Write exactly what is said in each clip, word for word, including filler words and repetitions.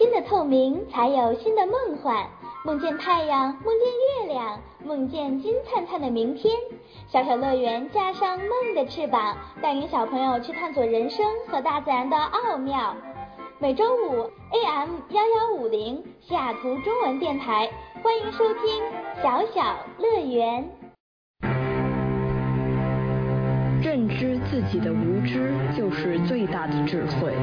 新的透明才有新的梦幻，梦见太阳，梦见月亮，梦见金灿灿的明天。小小乐园加上梦的翅膀，带领小朋友去探索人生和大自然的奥妙。每周五 A M 幺幺五零西雅图中文电台，欢迎收听小小乐园。 认知自己的无知就是最大的智慧。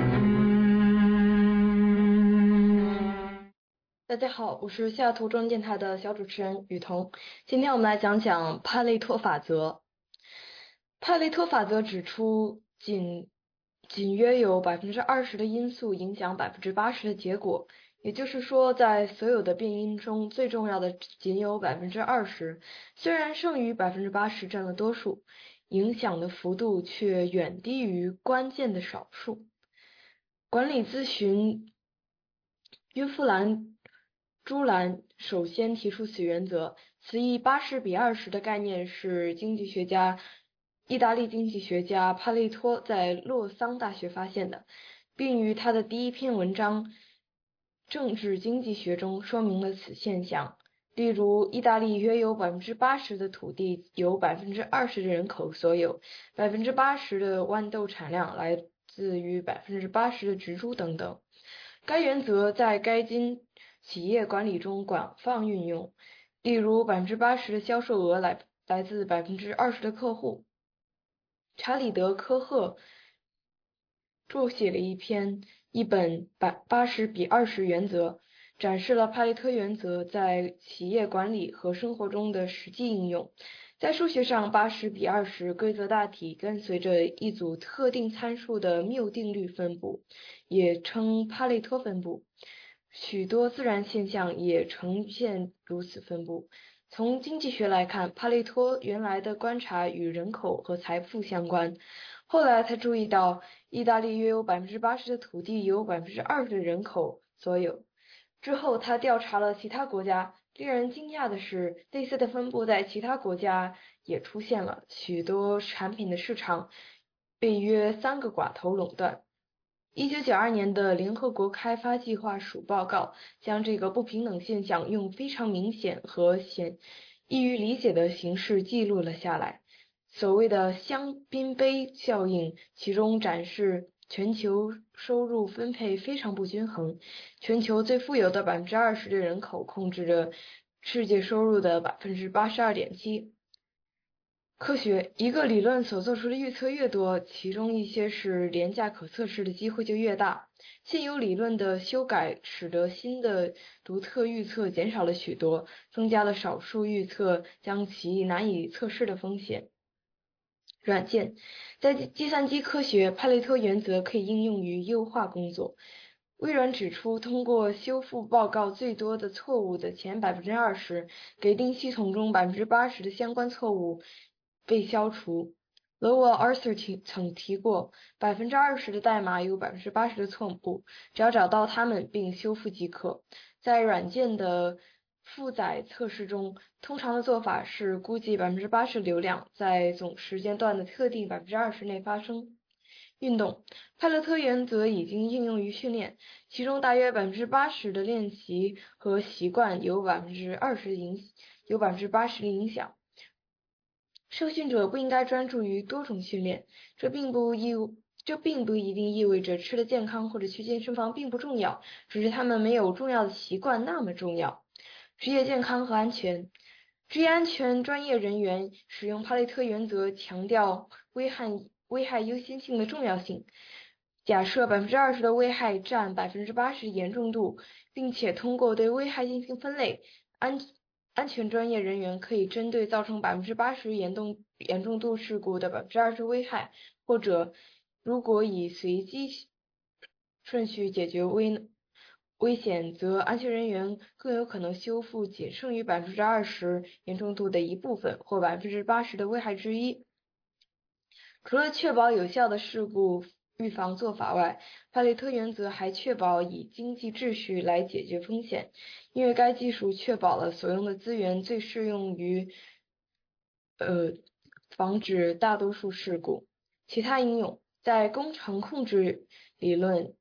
大家好，我是西雅图中文电台的小主持人雨桐。今天我们来讲讲帕累托法则。帕累托法则指出，仅仅约有百分之二十的因素影响百分之八十的结果，也就是说，在所有的变因中，最重要的仅有百分之二十，虽然剩余百分之八十占了多数，影响的幅度却远低于关键的少数。管理咨询约夫兰朱兰首先提出此原则，此一八十比二十的概念是经济学家意大利经济学家帕累托在洛桑大学发现的，并于他的第一篇文章《政治经济学》中说明了此现象。例如，意大利约有百分之八十的土地由百分之二十的人口所有，百分之八十的豌豆产量来自于百分之八十的植株等等。该原则在该经企业管理中广泛运用，例如百分之八十的销售额来来自百分之二十的客户。查理德科赫著写了一篇一本八十比二十原则，展示了帕累托原则在企业管理和生活中的实际应用。在数学上，八十比二十规则大体跟随着一组特定参数的谬定律分布，也称帕累托分布。许多自然现象也呈现如此分布。从经济学来看，帕累托原来的观察与人口和财富相关，后来他注意到意大利约有百分之八十的土地由百分之二十的人口所有。之后他调查了其他国家，令人惊讶的是，类似的分布在其他国家也出现了，许多产品的市场被约三个寡头垄断。一九九二年的联合国开发计划署报告将这个不平等现象用非常明显和显易于理解的形式记录了下来。所谓的香槟杯效应，其中展示全球收入分配非常不均衡，全球最富有的百分之二十的人口控制着世界收入的百分之八十二点七。科学，一个理论所做出的预测越多，其中一些是廉价可测试的机会就越大。现有理论的修改使得新的独特预测减少了许多，增加了少数预测将其难以测试的风险。软件，在计算机科学，帕累托原则可以应用于优化工作。微软指出，通过修复报告最多的错误的前百分之二十，给定系统中百分之八十的相关错误被消除。Lowell Arthur 曾提过，百分之二十的代码有百分之八十的错误，只要找到它们并修复即可。在软件的负载测试中，通常的做法是估计百分之八十流量在总时间段的特定百分之二十内发生。运动，帕累托原则已经应用于训练，其中大约百分之八十的练习和习惯有百分之二十的影有百分之八十的影响。受训者不应该专注于多种训练，这并不意这并不一定意味着吃的健康或者去健身房并不重要，只是他们没有重要的习惯那么重要。职业健康和安全，职业安全专业人员使用帕累托原则，强调危害危害优先性的重要性。假设百分之二十的危害占百分之八十严重度，并且通过对危害进行分类，安安全专业人员可以针对造成百分之八十严重严重度事故的百分之二十危害，或者如果以随机顺序解决危危险，则安全人员更有可能修复仅剩余百分之二十严重度的一部分，或百分之八十的危害之一。除了确保有效的事故预防做法外，帕累托原则还确保以经济秩序来解决风险，因为该技术确保了所用的资源最适用于呃防止大多数事故。其他应用，在工程控制理论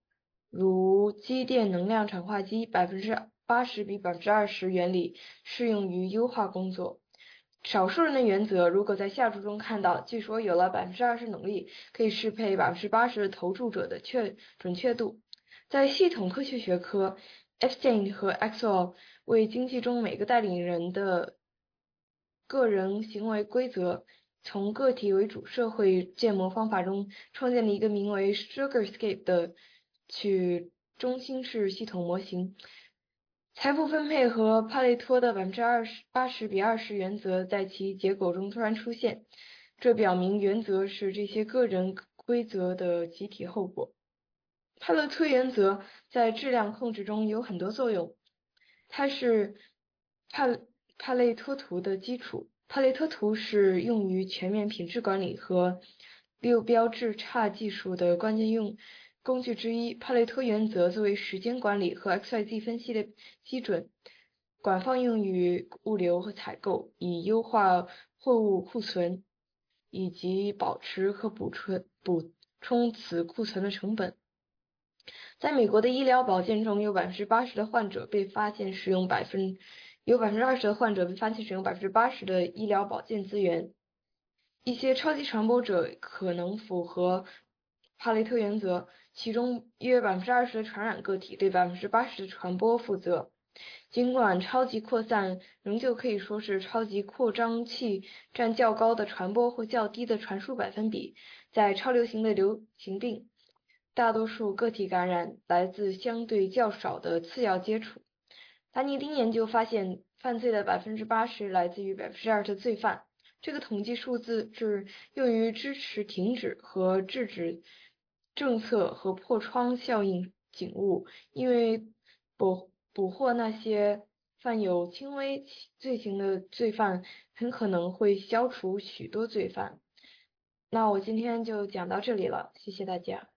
如机电能量转化机 百分之八十 比 百分之二十 原理适用于优化工作。少数人的原则如果在下注中看到，据说有了 百分之二十 能力可以适配 百分之八十 的投注者的确准确度。在系统科学学科 Epstein 和 Axel 为经济中每个带领人的个人行为规则从个体为主社会建模方法中创建了一个名为 Sugarscape 的去中心式系统模型。财富分配和帕累托的 百分之八十 比二十 原则在其结构中突然出现，这表明原则是这些个人规则的集体后果。帕累托原则在质量控制中有很多作用，它是帕帕累托图的基础。帕累托图是用于全面品质管理和六标质差技术的关键用工具之一。帕累托原则作为时间管理和 X Y Z 分析的基准，广泛用于物流和采购，以优化货物库存以及保持和补充补充此库存的成本。在美国的医疗保健中，有 百分之八十 的患者被发现使用百分有 百分之二十 的患者被发现使用 百分之八十 的医疗保健资源。一些超级传播者可能符合帕累特原则，其中约 百分之二十 的传染个体对 百分之八十 的传播负责。尽管超级扩散仍旧可以说是超级扩张器占较高的传播或较低的传输百分比，在超流行的流行病，大多数个体感染来自相对较少的次要接触。达尼丁研究发现，犯罪的 百分之八十 来自于 百分之二十 的罪犯。这个统计数字是用于支持停止和制止政策和破窗效应警务，因为捕捕获那些犯有轻微罪行的罪犯，很可能会消除许多罪犯。那我今天就讲到这里了，谢谢大家。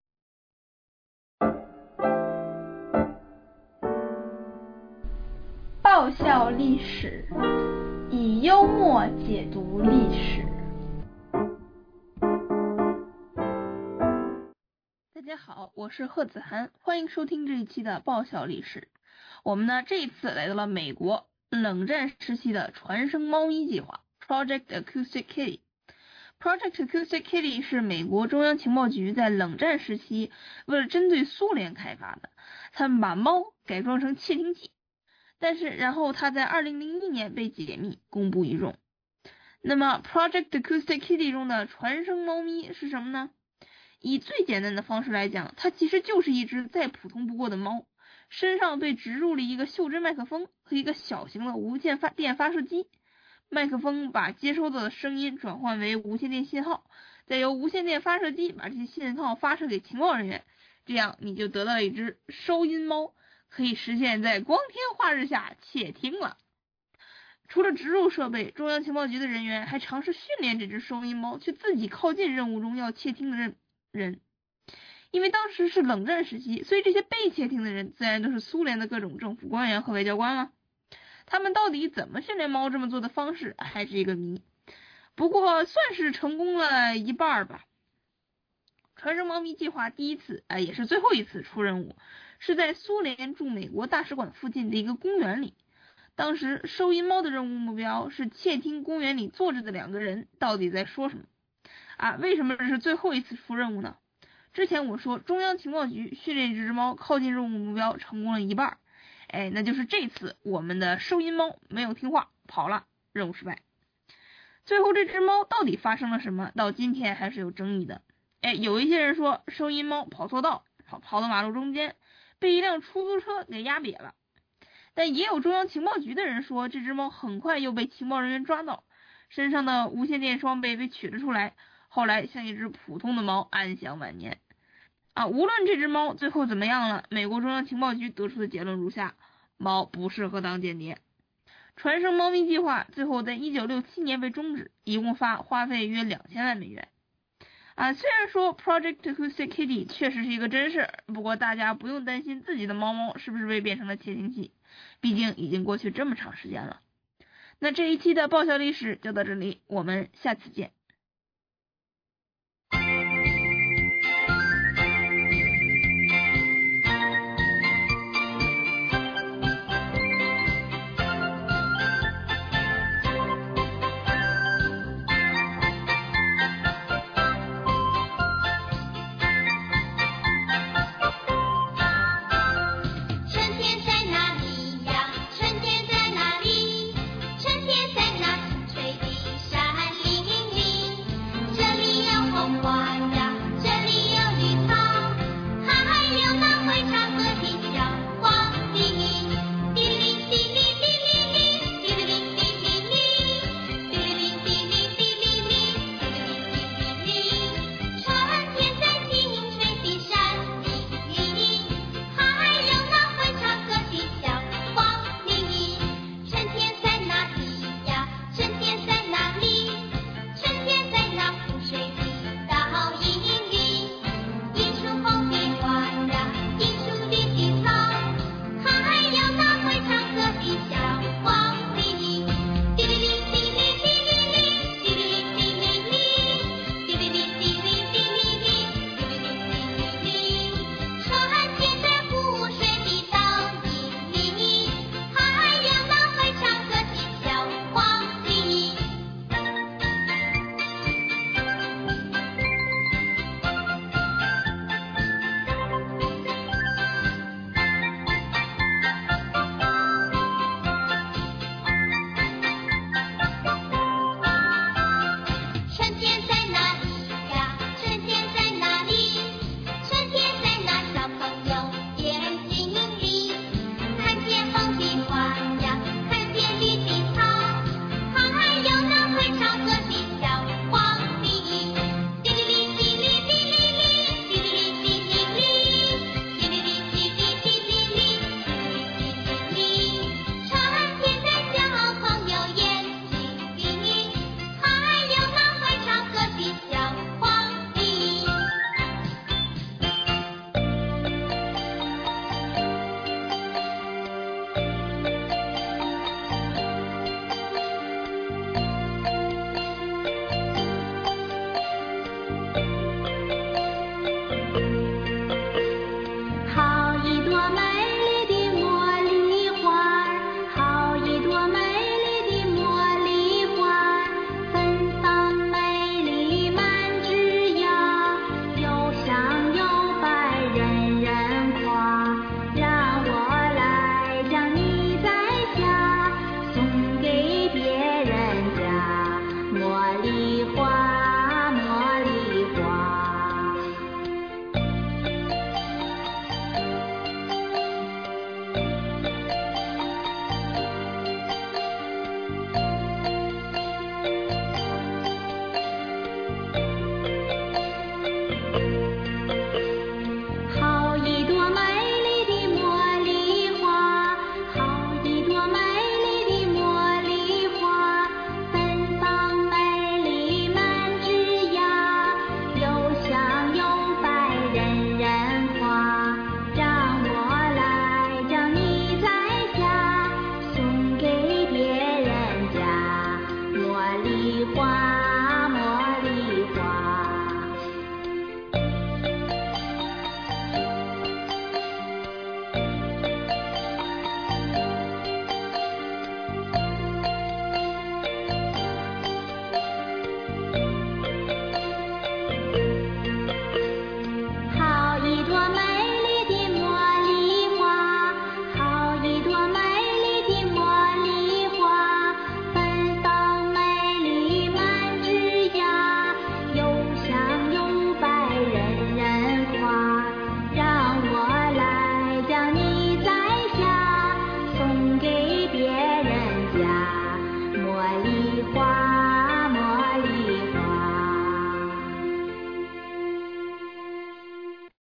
爆笑历史，以幽默解读历史。大家好，我是贺子涵，欢迎收听这一期的爆笑历史。我们呢这一次来到了美国冷战时期的传声猫咪计划 Project Acoustic Kitty。Project Acoustic Kitty 是美国中央情报局在冷战时期为了针对苏联开发的，他们把猫改装成窃听器。但是然后它在二零零一年被解密公布于众。那么 Project Acoustic Kitty 中的传声猫咪是什么呢？以最简单的方式来讲，它其实就是一只再普通不过的猫，身上被植入了一个袖珍麦克风和一个小型的无线发电发射机。麦克风把接收到的声音转换为无线电信号，再由无线电发射机把这些信号发射给情报人员，这样你就得到了一只收音猫，可以实现在光天化日下窃听了。除了植入设备，中央情报局的人员还尝试训练这只收音猫去自己靠近任务中要窃听的人人。因为当时是冷战时期，所以这些被窃听的人自然都是苏联的各种政府官员和外交官了。他们到底怎么训练猫这么做的方式还是一个谜，不过算是成功了一半吧。传声猫咪计划第一次、呃、也是最后一次出任务，是在苏联驻美国大使馆附近的一个公园里。当时收音猫的任务目标是窃听公园里坐着的两个人到底在说什么啊？为什么这是最后一次出任务呢？之前我说中央情报局训练这只猫靠近任务目标成功了一半，哎，那就是这次我们的收音猫没有听话跑了，任务失败。最后这只猫到底发生了什么，到今天还是有争议的。哎，有一些人说收音猫跑错道，跑跑到马路中间，被一辆出租车给压瘪了。但也有中央情报局的人说，这只猫很快又被情报人员抓到，身上的无线电装备被取了出来，后来像一只普通的猫安享晚年。啊，无论这只猫最后怎么样了，美国中央情报局得出的结论如下：猫不适合当间谍。传声猫咪计划最后在一九六七年被终止，一共花花费约两千万美元。啊，虽然说 Project Acoustic Kitty 确实是一个真事，不过大家不用担心自己的猫猫是不是被变成了窃听器，毕竟已经过去这么长时间了。那这一期的爆笑历史就到这里，我们下次见。